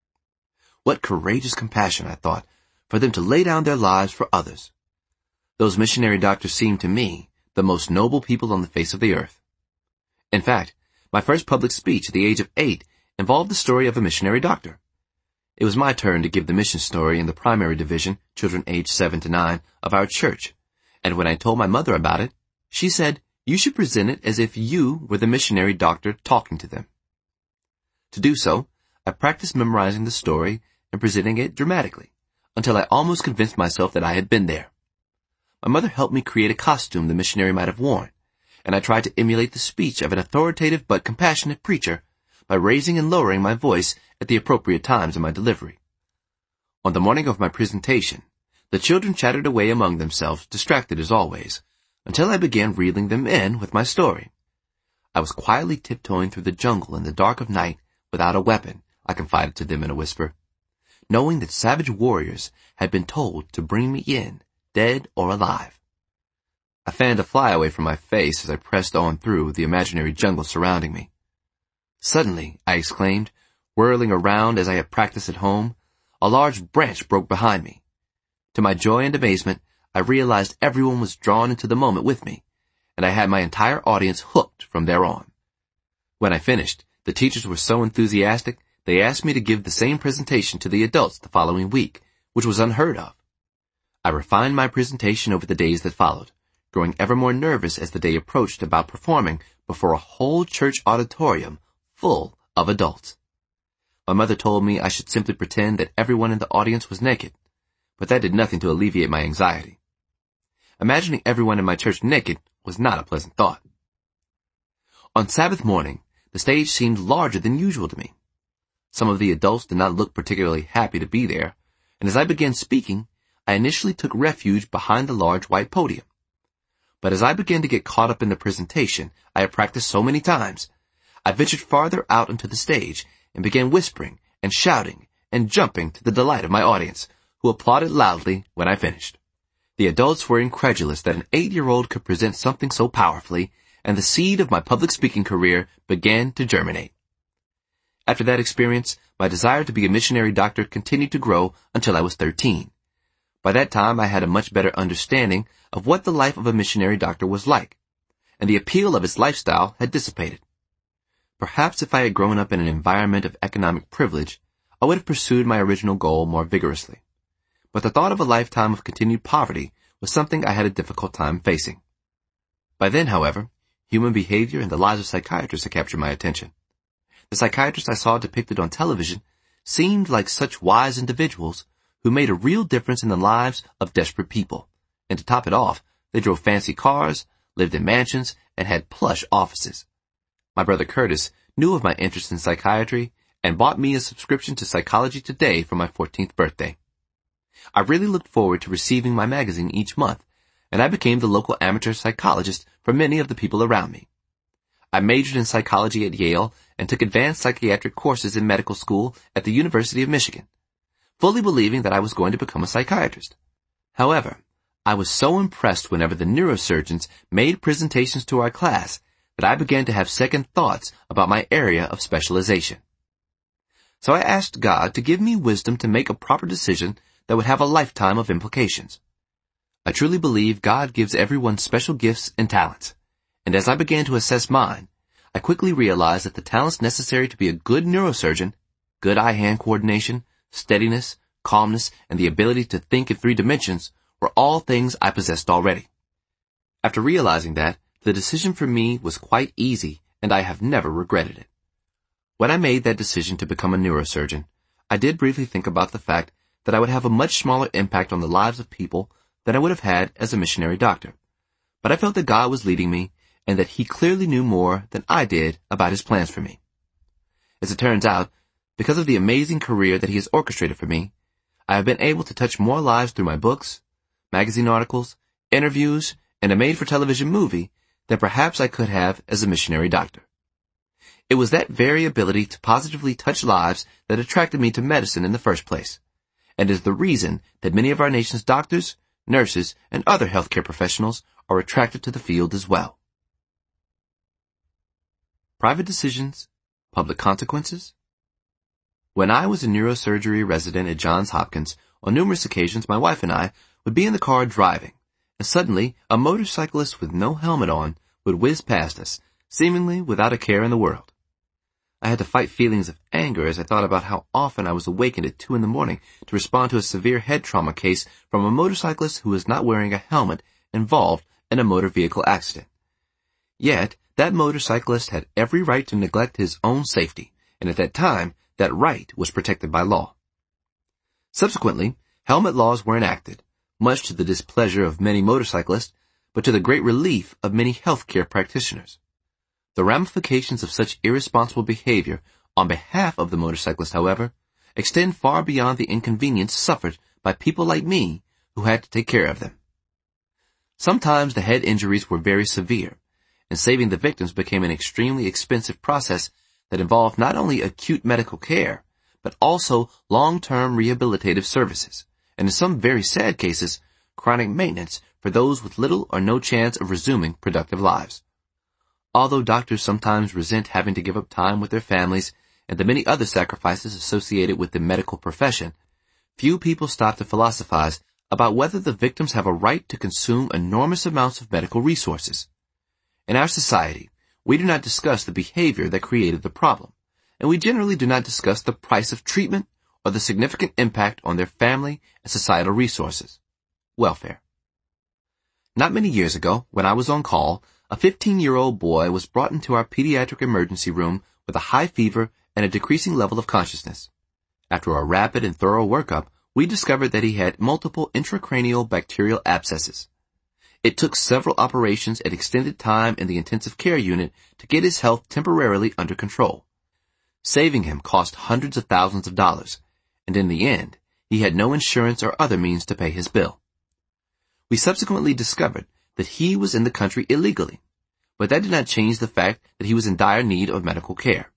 What courageous compassion, I thought, for them to lay down their lives for others. Those missionary doctors seemed to me the most noble people on the face of the earth. In fact, my first public speech at the age of 8 involved the story of a missionary doctor. It was my turn to give the mission story in the primary division, children aged 7 to 9, of our church, and when I told my mother about it, she said, "You should present it as if you were the missionary doctor talking to them." To do so, I practiced memorizing the story and presenting it dramatically, until I almost convinced myself that I had been there. My mother helped me create a costume the missionary might have worn, and I tried to emulate the speech of an authoritative but compassionate preacher by raising and lowering my voice at the appropriate times in my delivery. On the morning of my presentation, the children chattered away among themselves, distracted as always, until I began reeling them in with my story. I was quietly tiptoeing through the jungle in the dark of night without a weapon, I confided to them in a whisper, knowing that savage warriors had been told to bring me in, dead or alive. I fanned a fly away from my face as I pressed on through the imaginary jungle surrounding me. Suddenly, I exclaimed, whirling around as I had practiced at home, a large branch broke behind me. To my joy and amazement, I realized everyone was drawn into the moment with me, and I had my entire audience hooked from there on. When I finished, the teachers were so enthusiastic, they asked me to give the same presentation to the adults the following week, which was unheard of. I refined my presentation over the days that followed, growing ever more nervous as the day approached about performing before a whole church auditorium full of adults. My mother told me I should simply pretend that everyone in the audience was naked, but that did nothing to alleviate my anxiety. Imagining everyone in my church naked was not a pleasant thought. On Sabbath morning, the stage seemed larger than usual to me. Some of the adults did not look particularly happy to be there, and as I began speaking, I initially took refuge behind the large white podium. But as I began to get caught up in the presentation I had practiced so many times, I ventured farther out onto the stage and began whispering and shouting and jumping to the delight of my audience, who applauded loudly when I finished. The adults were incredulous that an 8-year-old could present something so powerfully, and the seed of my public speaking career began to germinate. After that experience, my desire to be a missionary doctor continued to grow until I was 13. By that time, I had a much better understanding of what the life of a missionary doctor was like, and the appeal of his lifestyle had dissipated. Perhaps if I had grown up in an environment of economic privilege, I would have pursued my original goal more vigorously. But the thought of a lifetime of continued poverty was something I had a difficult time facing. By then, however, human behavior and the lives of psychiatrists had captured my attention. The psychiatrists I saw depicted on television seemed like such wise individuals who made a real difference in the lives of desperate people. And to top it off, they drove fancy cars, lived in mansions, and had plush offices. My brother Curtis knew of my interest in psychiatry and bought me a subscription to Psychology Today for my 14th birthday. I really looked forward to receiving my magazine each month, and I became the local amateur psychologist for many of the people around me. I majored in psychology at Yale and took advanced psychiatric courses in medical school at the University of Michigan, fully believing that I was going to become a psychiatrist. However, I was so impressed whenever the neurosurgeons made presentations to our class that I began to have second thoughts about my area of specialization. So I asked God to give me wisdom to make a proper decision that would have a lifetime of implications. I truly believe God gives everyone special gifts and talents, and as I began to assess mine, I quickly realized that the talents necessary to be a good neurosurgeon, good eye-hand coordination, steadiness, calmness, and the ability to think in 3 dimensions were all things I possessed already. After realizing that, the decision for me was quite easy, and I have never regretted it. When I made that decision to become a neurosurgeon, I did briefly think about the fact that I would have a much smaller impact on the lives of people than I would have had as a missionary doctor. But I felt that God was leading me, and that He clearly knew more than I did about His plans for me. As it turns out, because of the amazing career that He has orchestrated for me, I have been able to touch more lives through my books, magazine articles, interviews, and a made-for-television movie than perhaps I could have as a missionary doctor. It was that very ability to positively touch lives that attracted me to medicine in the first place, and is the reason that many of our nation's doctors, nurses, and other healthcare professionals are attracted to the field as well. Private decisions, public consequences. When I was a neurosurgery resident at Johns Hopkins, on numerous occasions my wife and I would be in the car driving, and suddenly a motorcyclist with no helmet on would whiz past us, seemingly without a care in the world. I had to fight feelings of anger as I thought about how often I was awakened at 2 a.m. to respond to a severe head trauma case from a motorcyclist who was not wearing a helmet involved in a motor vehicle accident. Yet, that motorcyclist had every right to neglect his own safety, and at that time, that right was protected by law. Subsequently, helmet laws were enacted, much to the displeasure of many motorcyclists, but to the great relief of many healthcare practitioners. The ramifications of such irresponsible behavior on behalf of the motorcyclist, however, extend far beyond the inconvenience suffered by people like me who had to take care of them. Sometimes the head injuries were very severe, and saving the victims became an extremely expensive process that involved not only acute medical care, but also long-term rehabilitative services, and in some very sad cases, chronic maintenance for those with little or no chance of resuming productive lives. Although doctors sometimes resent having to give up time with their families and the many other sacrifices associated with the medical profession, few people stop to philosophize about whether the victims have a right to consume enormous amounts of medical resources. In our society, we do not discuss the behavior that created the problem, and we generally do not discuss the price of treatment or the significant impact on their family and societal resources. Welfare. Not many years ago, when I was on call, a 15-year-old boy was brought into our pediatric emergency room with a high fever and a decreasing level of consciousness. After a rapid and thorough workup, we discovered that he had multiple intracranial bacterial abscesses. It took several operations and extended time in the intensive care unit to get his health temporarily under control. Saving him cost hundreds of thousands of dollars, and in the end, he had no insurance or other means to pay his bill. We subsequently discovered that he was in the country illegally, but that did not change the fact that he was in dire need of medical care.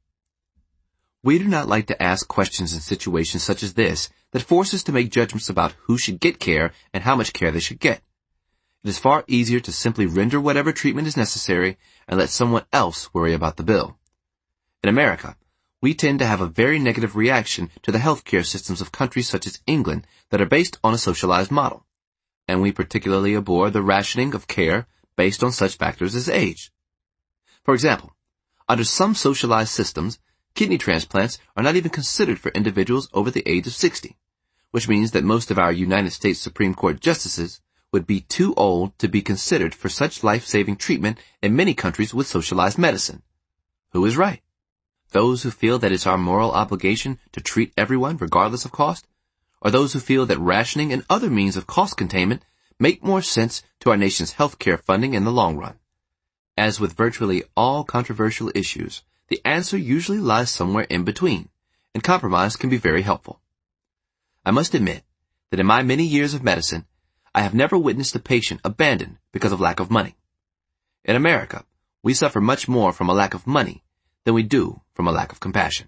We do not like to ask questions in situations such as this that force us to make judgments about who should get care and how much care they should get. It is far easier to simply render whatever treatment is necessary and let someone else worry about the bill. In America, we tend to have a very negative reaction to the healthcare systems of countries such as England that are based on a socialized model, and we particularly abhor the rationing of care based on such factors as age. For example, under some socialized systems, kidney transplants are not even considered for individuals over the age of 60, which means that most of our United States Supreme Court justices would be too old to be considered for such life-saving treatment in many countries with socialized medicine. Who is right? Those who feel that it's our moral obligation to treat everyone regardless of cost, or those who feel that rationing and other means of cost containment make more sense to our nation's healthcare funding in the long run? As with virtually all controversial issues, the answer usually lies somewhere in between, and compromise can be very helpful. I must admit that in my many years of medicine, I have never witnessed a patient abandoned because of lack of money. In America, we suffer much more from a lack of money than we do from a lack of compassion.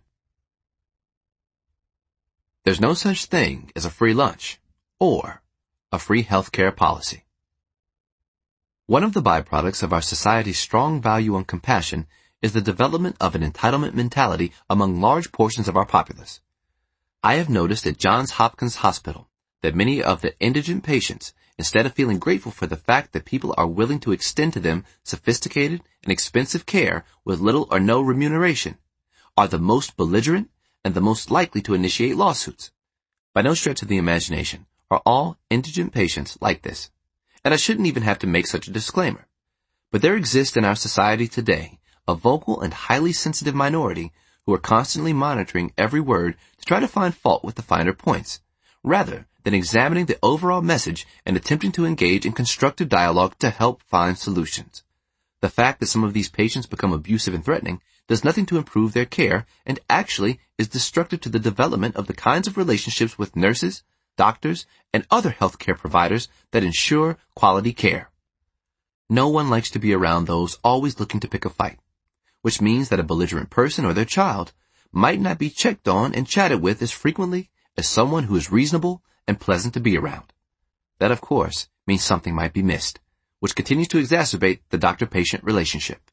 There's no such thing as a free lunch or a free healthcare policy. One of the byproducts of our society's strong value on compassion is the development of an entitlement mentality among large portions of our populace. I have noticed at Johns Hopkins Hospital that many of the indigent patients, instead of feeling grateful for the fact that people are willing to extend to them sophisticated and expensive care with little or no remuneration, are the most belligerent and the most likely to initiate lawsuits. By no stretch of the imagination are all indigent patients like this, and I shouldn't even have to make such a disclaimer. But there exists in our society today a vocal and highly sensitive minority who are constantly monitoring every word to try to find fault with the finer points, rather than examining the overall message and attempting to engage in constructive dialogue to help find solutions. The fact that some of these patients become abusive and threatening does nothing to improve their care and actually is destructive to the development of the kinds of relationships with nurses, doctors, and other healthcare providers that ensure quality care. No one likes to be around those always looking to pick a fight, which means that a belligerent person or their child might not be checked on and chatted with as frequently as someone who is reasonable and pleasant to be around. That, of course, means something might be missed, which continues to exacerbate the doctor-patient relationship.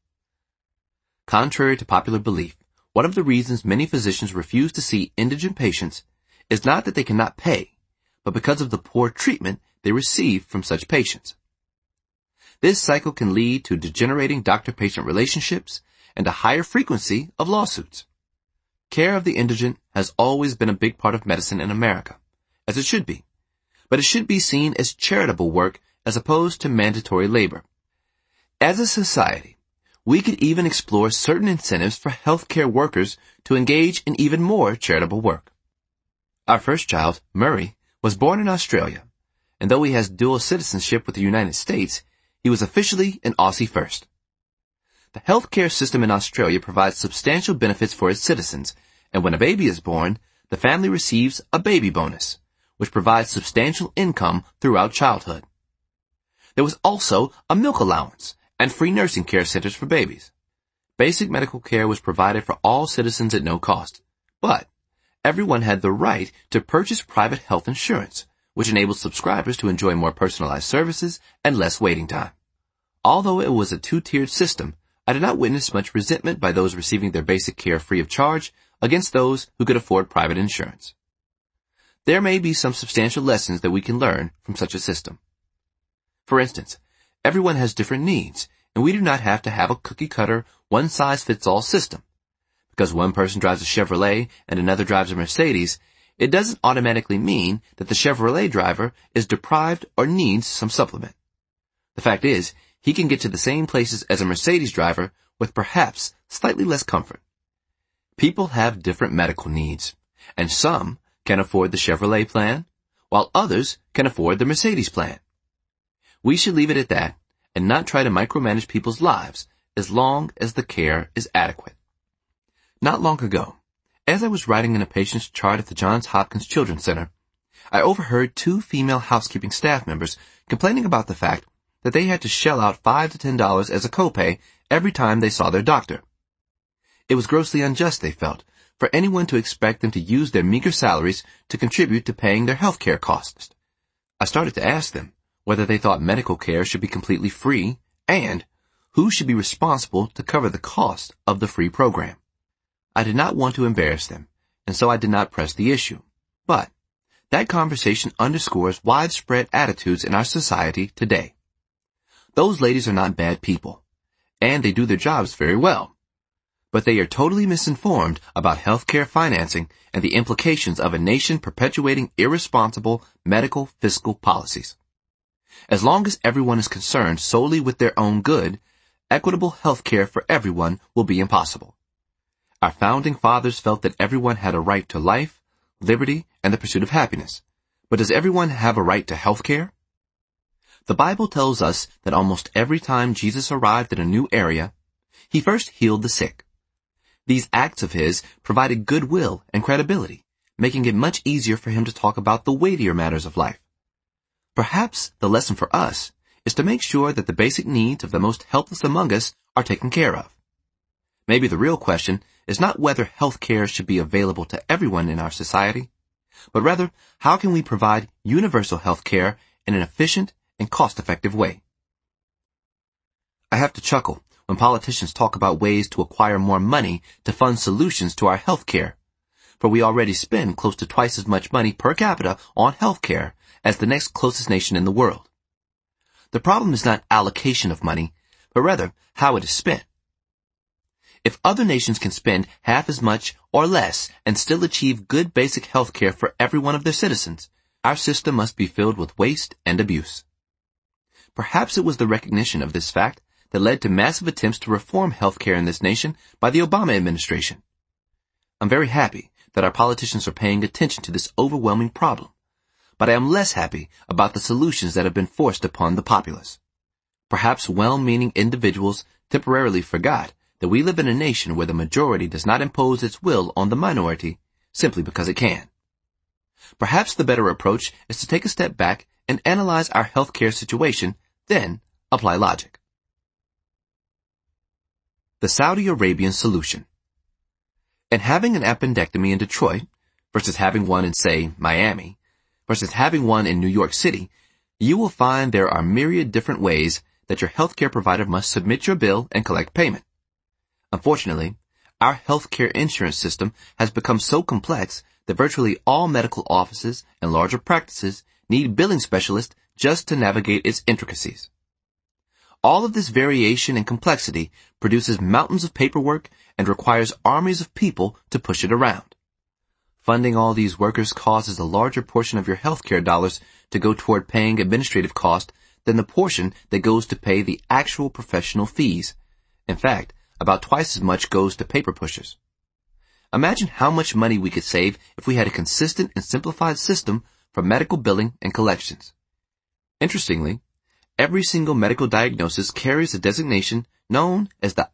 Contrary to popular belief, one of the reasons many physicians refuse to see indigent patients is not that they cannot pay, but because of the poor treatment they receive from such patients. This cycle can lead to degenerating doctor-patient relationships and a higher frequency of lawsuits. Care of the indigent has always been a big part of medicine in America, as it should be, but it should be seen as charitable work as opposed to mandatory labor. As a society, we could even explore certain incentives for healthcare workers to engage in even more charitable work. Our first child, Murray, was born in Australia, and though he has dual citizenship with the United States, he was officially an Aussie first. The healthcare system in Australia provides substantial benefits for its citizens, and when a baby is born, the family receives a baby bonus, which provides substantial income throughout childhood. There was also a milk allowance and free nursing care centers for babies. Basic medical care was provided for all citizens at no cost, but everyone had the right to purchase private health insurance, which enabled subscribers to enjoy more personalized services and less waiting time. Although it was a two-tiered system, I did not witness much resentment by those receiving their basic care free of charge against those who could afford private insurance. There may be some substantial lessons that we can learn from such a system. For instance, everyone has different needs, and we do not have to have a cookie-cutter, one-size-fits-all system. Because one person drives a Chevrolet and another drives a Mercedes, it doesn't automatically mean that the Chevrolet driver is deprived or needs some supplement. The fact is, he can get to the same places as a Mercedes driver with perhaps slightly less comfort. People have different medical needs, and some can afford the Chevrolet plan, while others can afford the Mercedes plan. We should leave it at that and not try to micromanage people's lives as long as the care is adequate. Not long ago, as I was writing in a patient's chart at the Johns Hopkins Children's Center, I overheard two female housekeeping staff members complaining about the fact that they had to shell out $5 to $10 as a copay every time they saw their doctor. It was grossly unjust, they felt, for anyone to expect them to use their meager salaries to contribute to paying their health care costs. I started to ask them whether they thought medical care should be completely free and who should be responsible to cover the cost of the free program. I did not want to embarrass them, and so I did not press the issue. But that conversation underscores widespread attitudes in our society today. Those ladies are not bad people, and they do their jobs very well. But they are totally misinformed about healthcare financing and the implications of a nation perpetuating irresponsible medical fiscal policies. As long as everyone is concerned solely with their own good, equitable healthcare for everyone will be impossible. Our founding fathers felt that everyone had a right to life, liberty, and the pursuit of happiness. But does everyone have a right to healthcare? The Bible tells us that almost every time Jesus arrived in a new area, he first healed the sick. These acts of his provided goodwill and credibility, making it much easier for him to talk about the weightier matters of life. Perhaps the lesson for us is to make sure that the basic needs of the most helpless among us are taken care of. Maybe the real question is not whether health care should be available to everyone in our society, but rather how can we provide universal health care in an efficient and cost-effective way. I have to chuckle when politicians talk about ways to acquire more money to fund solutions to our health care, for we already spend close to twice as much money per capita on health care as the next closest nation in the world. The problem is not allocation of money, but rather how it is spent. If other nations can spend half as much or less and still achieve good basic health care for every one of their citizens, our system must be filled with waste and abuse. Perhaps it was the recognition of this fact that led to massive attempts to reform health care in this nation by the Obama administration. I'm very happy that our politicians are paying attention to this overwhelming problem, but I am less happy about the solutions that have been forced upon the populace. Perhaps well-meaning individuals temporarily forgot that we live in a nation where the majority does not impose its will on the minority simply because it can. Perhaps the better approach is to take a step back and analyze our healthcare situation, then apply logic. The Saudi Arabian solution. In having an appendectomy in Detroit versus having one in, say, Miami, versus having one in New York City, you will find there are myriad different ways that your healthcare provider must submit your bill and collect payment. Unfortunately, our healthcare insurance system has become so complex that virtually all medical offices and larger practices need billing specialists just to navigate its intricacies. All of this variation and complexity produces mountains of paperwork and requires armies of people to push it around. Funding all these workers causes a larger portion of your healthcare dollars to go toward paying administrative costs than the portion that goes to pay the actual professional fees. In fact, about twice as much goes to paper pushers. Imagine how much money we could save if we had a consistent and simplified system for medical billing and collections. Interestingly, every single medical diagnosis carries a designation known as the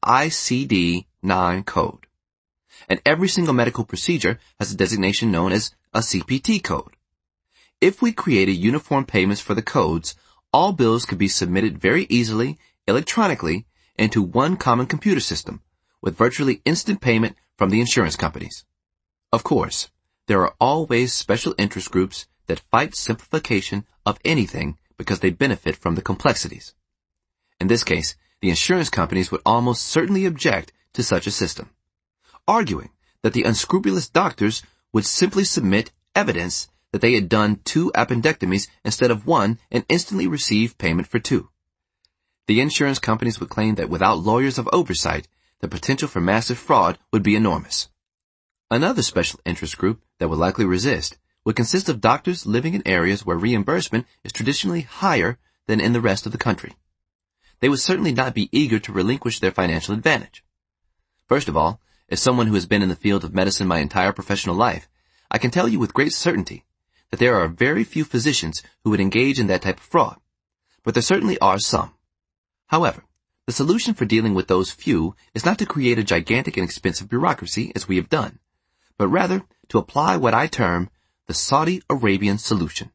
ICD-9 code. And every single medical procedure has a designation known as a CPT code. If we created uniform payments for the codes, all bills could be submitted very easily, electronically, into one common computer system, with virtually instant payment from the insurance companies. Of course, there are always special interest groups that fight simplification of anything because they benefit from the complexities. In this case, the insurance companies would almost certainly object to such a system, arguing that the unscrupulous doctors would simply submit evidence that they had done 2 appendectomies instead of 1 and instantly receive payment for 2. The insurance companies would claim that without lawyers of oversight, the potential for massive fraud would be enormous. Another special interest group that would likely resist would consist of doctors living in areas where reimbursement is traditionally higher than in the rest of the country. They would certainly not be eager to relinquish their financial advantage. First of all, as someone who has been in the field of medicine my entire professional life, I can tell you with great certainty that there are very few physicians who would engage in that type of fraud, but there certainly are some. However, the solution for dealing with those few is not to create a gigantic and expensive bureaucracy as we have done, but rather to apply what I term the Saudi Arabian solution.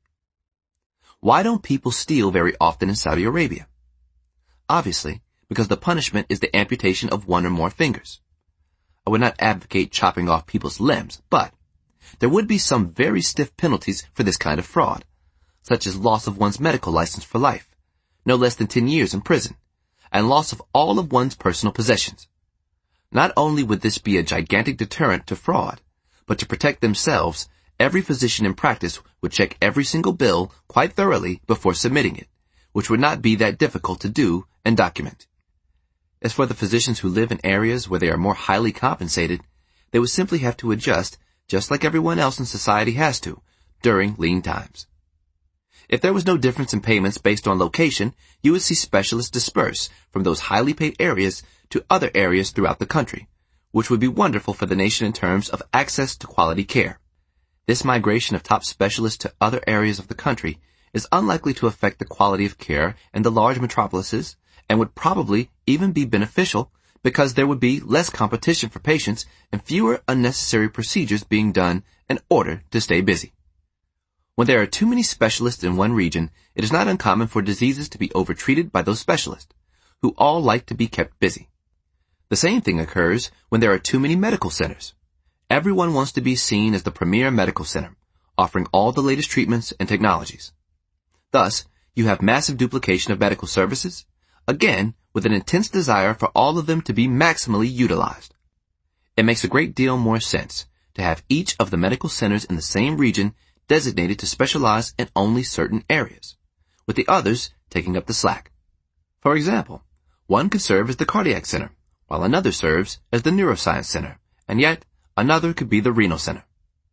Why don't people steal very often in Saudi Arabia? Obviously, because the punishment is the amputation of 1 or more fingers. I would not advocate chopping off people's limbs, but there would be some very stiff penalties for this kind of fraud, such as loss of one's medical license for life, no less than 10 years in prison, and loss of all of one's personal possessions. Not only would this be a gigantic deterrent to fraud, but to protect themselves, every physician in practice would check every single bill quite thoroughly before submitting it, which would not be that difficult to do and document. As for the physicians who live in areas where they are more highly compensated, they would simply have to adjust, just like everyone else in society has to, during lean times. If there was no difference in payments based on location, you would see specialists disperse from those highly paid areas to other areas throughout the country, which would be wonderful for the nation in terms of access to quality care. This migration of top specialists to other areas of the country is unlikely to affect the quality of care in the large metropolises and would probably even be beneficial because there would be less competition for patients and fewer unnecessary procedures being done in order to stay busy. When there are too many specialists in one region, it is not uncommon for diseases to be overtreated by those specialists, who all like to be kept busy. The same thing occurs when there are too many medical centers. Everyone wants to be seen as the premier medical center, offering all the latest treatments and technologies. Thus, you have massive duplication of medical services, again, with an intense desire for all of them to be maximally utilized. It makes a great deal more sense to have each of the medical centers in the same region designated to specialize in only certain areas, with the others taking up the slack. For example, one could serve as the cardiac center, while another serves as the neuroscience center, and yet another could be the renal center.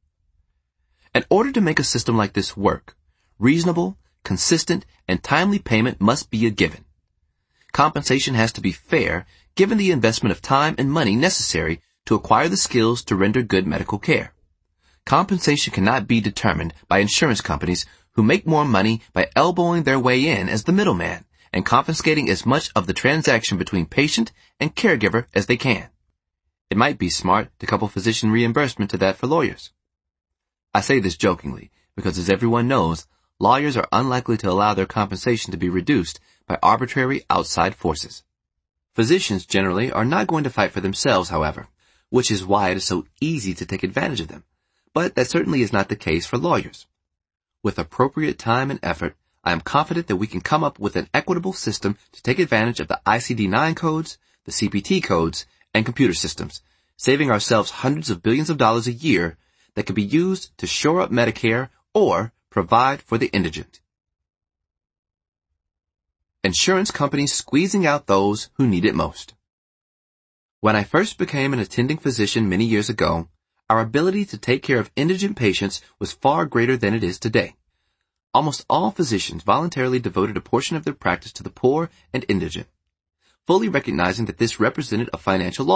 In order to make a system like this work, reasonable, consistent, and timely payment must be a given. Compensation has to be fair given the investment of time and money necessary to acquire the skills to render good medical care. Compensation cannot be determined by insurance companies who make more money by elbowing their way in as the middleman and confiscating as much of the transaction between patient and caregiver as they can. It might be smart to couple physician reimbursement to that for lawyers. I say this jokingly because, as everyone knows, lawyers are unlikely to allow their compensation to be reduced by arbitrary outside forces. Physicians generally are not going to fight for themselves, however, which is why it is so easy to take advantage of them. But that certainly is not the case for lawyers. With appropriate time and effort, I am confident that we can come up with an equitable system to take advantage of the ICD-9 codes, the CPT codes, and computer systems, saving ourselves hundreds of billions of dollars a year that could be used to shore up Medicare or provide for the indigent. Insurance companies squeezing out those who need it most. When I first became an attending physician many years ago, our ability to take care of indigent patients was far greater than it is today. Almost all physicians voluntarily devoted a portion of their practice to the poor and indigent, fully recognizing that this represented a financial loss